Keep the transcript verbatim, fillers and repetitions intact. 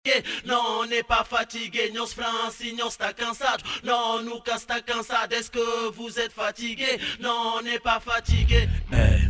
Non, on n'est pas fatigué, nous Francis, nous está cansado. Non, nous está cansado, est-ce que vous êtes fatigué? Non, on n'est pas fatigué. Hey.